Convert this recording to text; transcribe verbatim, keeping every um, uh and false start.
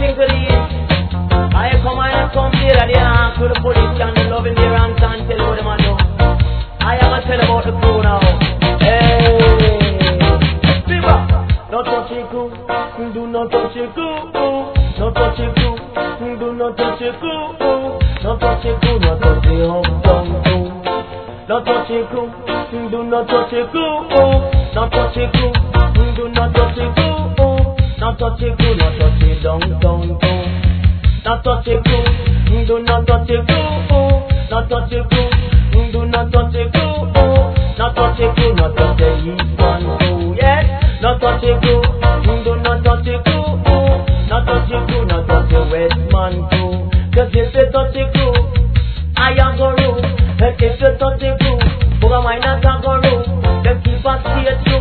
thing to the end. I come and come there and they ask to the police and the loving their hands and tell you what them a do. I am a tell about the crew now. Hey, Fever, not touch it crew, do not touch it crew, not touch it crew, do not touch it crew, not touch it crew, not touch it uptown crew, not touch it crew, do not touch it crew, not touch it crew, do not touch it crew, not touch it crew, not touch it downtown crew, not touch it crew, do not touch it crew, not touch it crew, do not touch it crew. Not touch it crew, not touch the east one crew, yes. Not touch it crew, do not touch it crew. Not touch it crew, not touch the west man crew. Cause if you touch it crew, I am go rule. And if you touch it crew, for mine not go rule. Then keep us straight.